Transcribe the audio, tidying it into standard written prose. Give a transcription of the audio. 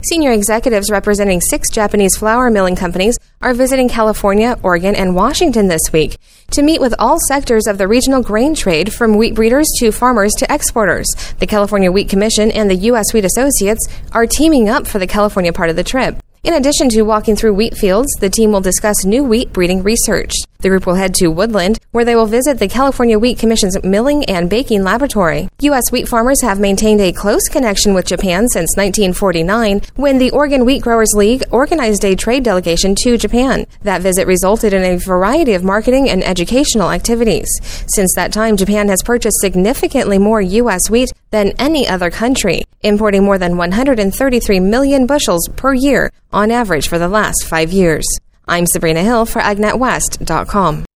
Senior executives representing 6 Japanese flour milling companies are visiting California, Oregon, and Washington this week to meet with all sectors of the regional grain trade, from wheat breeders to farmers to exporters. The California Wheat Commission and the U.S. Wheat Associates are teaming up for the California part of the trip. In addition to walking through wheat fields, the team will discuss new wheat breeding research. The group will head to Woodland, where they will visit the California Wheat Commission's milling and baking laboratory. U.S. wheat farmers have maintained a close connection with Japan since 1949, when the Oregon Wheat Growers League organized a trade delegation to Japan. That visit resulted in a variety of marketing and educational activities. Since that time, Japan has purchased significantly more U.S. wheat than any other country, importing more than 133 million bushels per year on average for the last 5 years. I'm Sabrina Hill for AgNetWest.com.